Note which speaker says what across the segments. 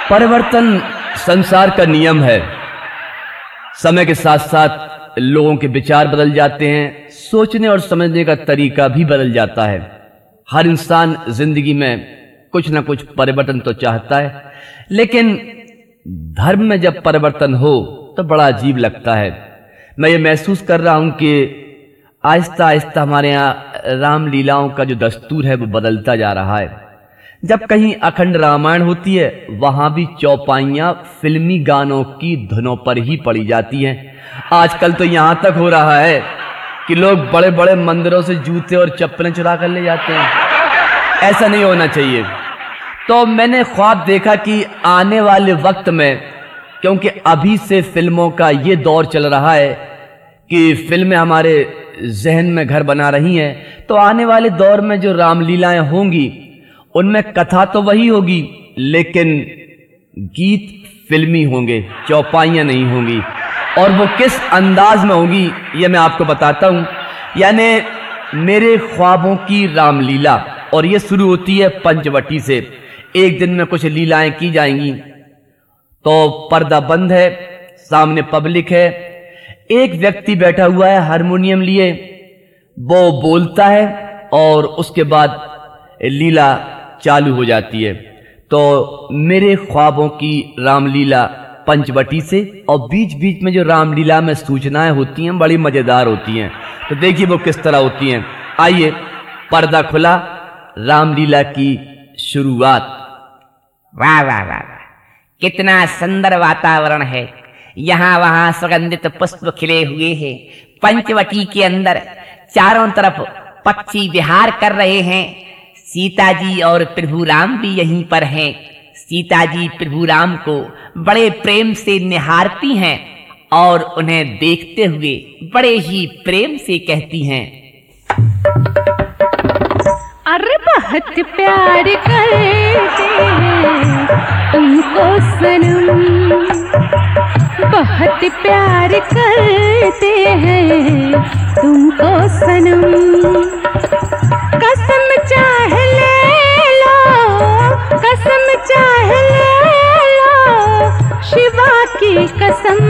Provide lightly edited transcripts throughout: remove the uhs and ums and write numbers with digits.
Speaker 1: परिवर्तन संसार का नियम है। समय के साथ साथ लोगों के विचार बदल जाते हैं, सोचने और समझने का तरीका भी बदल जाता है। हर इंसान जिंदगी में कुछ ना कुछ परिवर्तन तो चाहता है, लेकिन धर्म में जब परिवर्तन हो तो बड़ा अजीब लगता है। मैं ये महसूस कर रहा हूं कि आहिस्ता आहिस्ता हमारे यहाँ रामलीलाओं का जो दस्तूर है वो बदलता जा रहा है। जब कहीं अखंड रामायण होती है, वहां भी चौपाइयां फिल्मी गानों की धुनों पर ही पड़ी जाती हैं। आजकल तो यहां तक हो रहा है कि लोग बड़े बड़े मंदिरों से जूते और चप्पलें चुरा कर ले जाते हैं। ऐसा नहीं होना चाहिए। तो मैंने ख्वाब देखा कि आने वाले वक्त में, क्योंकि अभी से फिल्मों का ये दौर चल रहा है कि फिल्में हमारे जहन में घर बना रही हैं, तो आने वाले दौर में जो रामलीलाएं होंगी उनमें कथा तो वही होगी, लेकिन गीत फिल्मी होंगे, चौपाइयां नहीं होंगी। और वो किस अंदाज में होगी ये मैं आपको बताता हूं। यानी मेरे ख्वाबों की रामलीला, और ये शुरू होती है पंचवटी से। एक दिन में कुछ लीलाएं की जाएंगी। तो पर्दा बंद है, सामने पब्लिक है, एक व्यक्ति बैठा हुआ है हारमोनियम लिए, वो बोलता है और उसके बाद लीला चालू हो जाती है। तो मेरे ख्वाबों की रामलीला पंचवटी से, और बीच बीच में जो रामलीला में सूचनाएं होती हैं बड़ी मजेदार होती हैं। तो देखिए वो किस तरह होती हैं। आइए, पर्दा खुला, रामलीला की शुरुआत।
Speaker 2: वाह वाह वाह, कितना सुंदर वातावरण है। यहाँ वहाँ सुगंधित पुष्प खिले हुए हैं। पंचवटी के अंदर चारों तरफ पक्षी विहार कर रहे हैं। सीता जी और प्रभु राम भी यहीं पर हैं। सीता जी प्रभु राम को बड़े प्रेम से निहारती हैं और उन्हें देखते हुए बड़े ही प्रेम से कहती हैं,
Speaker 3: अरे बहुत प्यार करते हैं तुमको सनम, बहुत प्यार करते हैं तुमको सनम। कसम चाह ले लो, कसम चाह ले लो, शिवा की कसम,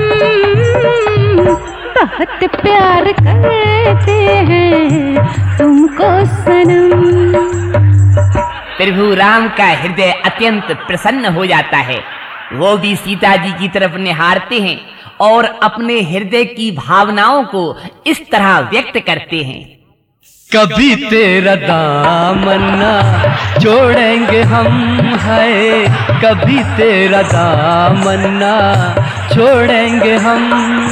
Speaker 3: बहुत प्यार करते हैं तुमको सनम।
Speaker 2: प्रभु राम का हृदय अत्यंत प्रसन्न हो जाता है। वो भी सीता जी की तरफ निहारते हैं और अपने हृदय की भावनाओं को इस तरह व्यक्त करते हैं।
Speaker 1: कभी तेरा दामन ना छोड़ेंगे हम, है कभी तेरा दामन ना छोड़ेंगे हम।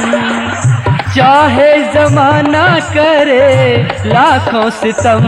Speaker 1: चाहे जमाना करे लाखों सितम,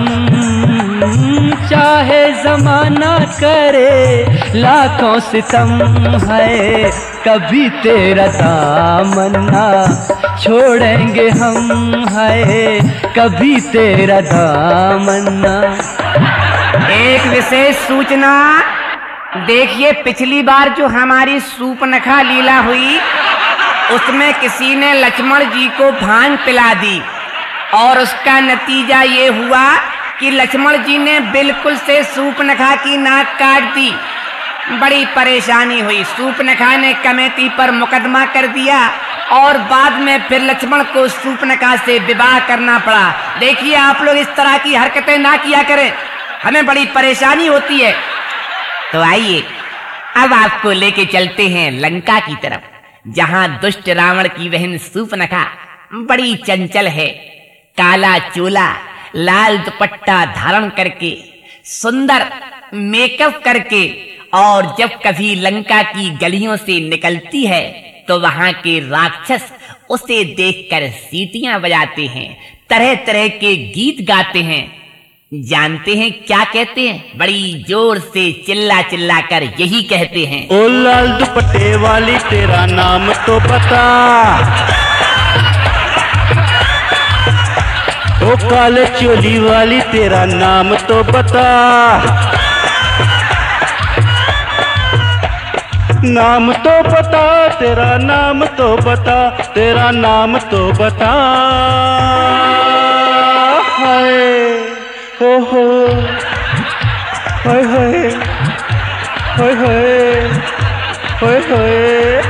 Speaker 1: चाहे जमाना करे लाखों सितम, है कभी तेरा दामन ना छोड़ेंगे हम, है कभी तेरा दामन ना।
Speaker 2: एक विशेष सूचना, देखिए पिछली बार जो हमारी सूपनखा लीला हुई उसमें किसी ने लक्ष्मण जी को भांग पिला दी और उसका नतीजा ये हुआ कि लक्ष्मण जी ने बिल्कुल से सूपनखा की नाक काट दी। बड़ी परेशानी हुई। सूपनखा ने कमेटी पर मुकदमा कर दिया और बाद में फिर लक्ष्मण को सूपनखा से विवाह करना पड़ा। देखिए आप लोग इस तरह की हरकतें ना किया करें, हमें बड़ी परेशानी होती है। तो आइए अब आपको लेके चलते हैं लंका की तरफ, जहां दुष्ट रावण की बहन सूपनखा बड़ी चंचल है। काला चोला, लाल दुपट्टा धारण करके, सुंदर मेकअप करके, और जब कभी लंका की गलियों से निकलती है तो वहां के राक्षस उसे देखकर सीटियां बजाते हैं, तरह तरह के गीत गाते हैं। जानते हैं क्या कहते हैं? बड़ी जोर से चिल्ला चिल्ला कर यही कहते हैं,
Speaker 4: ओ लाल दुपट्टे वाली तेरा नाम तो बता, ओ काले चोली वाली तेरा नाम तो बता, नाम तो बता, तेरा नाम तो बता, तेरा नाम तो बता। हाय हो हाय हाय हाय हाय होए होए।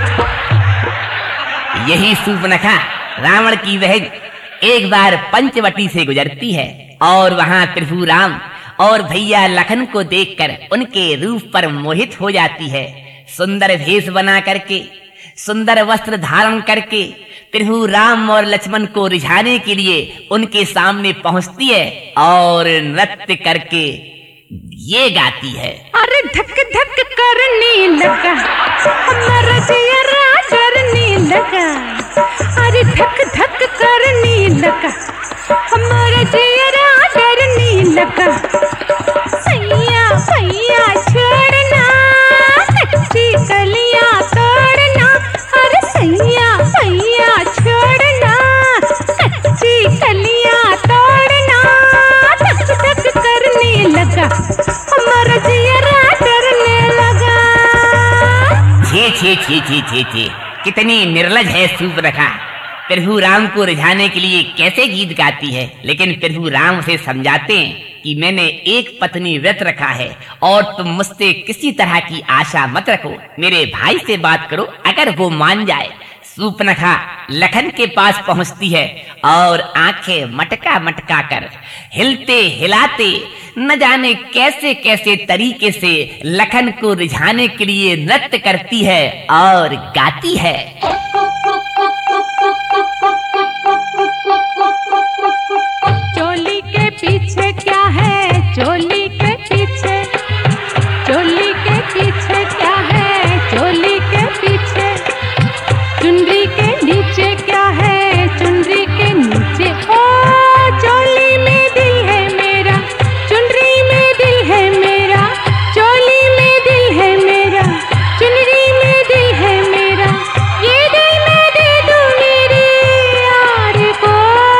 Speaker 2: यही सूर्पनखा रावण की बहन एक बार पंचवटी से गुजरती है और वहां त्रिभुराम और भैया लखन को देखकर उनके रूप पर मोहित हो जाती है। सुंदर भेष बना करके, सुंदर वस्त्र धारण करके त्रिभुराम और लक्ष्मण को रिझाने के लिए उनके सामने पहुंचती है और नृत्य करके ये गाती है।
Speaker 3: अरे धक धक करने लगा हमारा जियरा डरने लगा। अरे धक धक करने लगा हमारा जियरा डरने लगा। सैया भैया छोड़ना कच्ची कलियां तोड़ना। अरे सैया भैया छोड़ना कच्ची कलियां तोड़ना। धक धक करने लगा हमारा जियरा डरने लगा।
Speaker 2: छे छे छे छे छे छे, कितनी निर्लज है सूर्पनखा। त्रिभुराम को रिझाने के लिए कैसे गीत गाती है, लेकिन त्रिभुराम उसे समझाते हैं कि मैंने एक पत्नी व्रत रखा है और तुम मुझसे किसी तरह की आशा मत रखो। मेरे भाई से बात करो, अगर वो मान जाए। सूर्पनखा लखन के पास पहुंचती है और आंखें मटका मटका कर हिलते हिलाते न जाने कैसे कैसे तरीके से लखन को रिझाने के लिए नृत्य करती है और गाती है।
Speaker 3: चोली के पीछे क्या है, चोली के पीछे, चोली के पीछे क्या है, चोली के पीछे, चुनरी के नीचे क्या है, चुनरी के नीचे। ओ चोली में दिल है मेरा, चुनरी में दिल है मेरा, चोली में दिल है मेरा, चुनरी में दिल है मेरा। ये दिल मैं दे दूं मेरे यार को,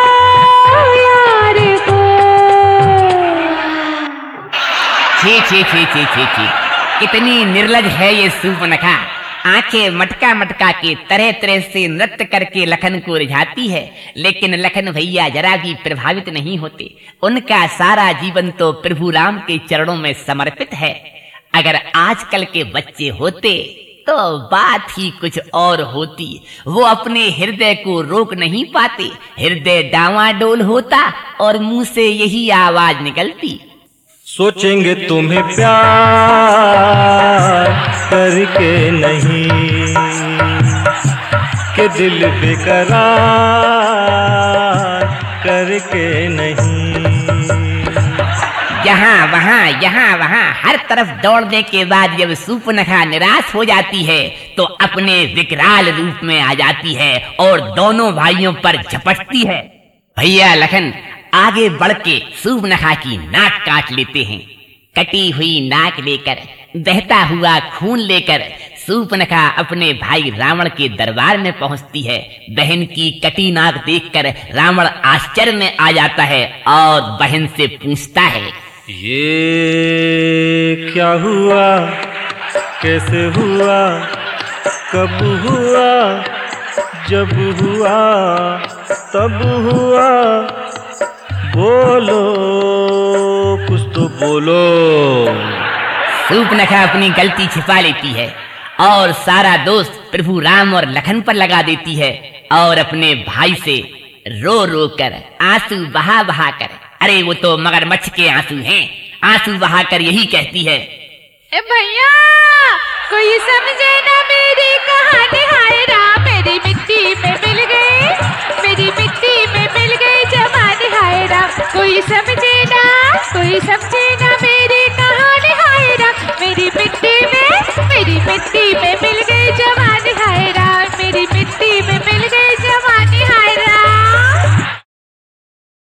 Speaker 3: यार को।
Speaker 2: छी छी छी छी छी छी, कितनी निर्लज है ये सूर्पनखा। आंखें मटका मटका के तरह तरह से नृत्य करके लखन को रिझाती है, लेकिन लखन भैया जरा भी प्रभावित नहीं होते। उनका सारा जीवन तो त्रिभुराम के चरणों में समर्पित है। अगर आजकल के बच्चे होते तो बात ही कुछ और होती। वो अपने हृदय को रोक नहीं पाते, हृदय डावाडोल होता और मुंह से यही आवाज निकलती।
Speaker 4: सोचेंगे तुम्हें प्यार करके नहीं कि दिल बेकरार करके नहीं।
Speaker 2: यहाँ वहाँ हर तरफ दौड़ने के बाद जब सूर्पनखा निराश हो जाती है तो अपने विकराल रूप में आ जाती है और दोनों भाइयों पर झपटती है। भैया लखन आगे बढ़ के सूर्पनखा की नाक काट लेते हैं। कटी हुई नाक लेकर, बहता हुआ खून लेकर सूर्पनखा अपने भाई रावण के दरबार में पहुंचती है। बहन की कटी नाक देखकर रावण आश्चर्य में आ जाता है और बहन से पूछता है,
Speaker 4: ये क्या हुआ, कैसे हुआ, कब हुआ, जब हुआ तब हुआ, बोलो कुछ तो बोलो।
Speaker 2: सूर्पनखा अपनी गलती छिपा लेती है और सारा दोष त्रिभुराम और लखन पर लगा देती है और अपने भाई से रो रो कर, आंसू बहा बहा कर, अरे वो तो मगरमच्छ के आंसू हैं, आंसू बहा कर यही कहती है,
Speaker 3: ए भैया कोई समझे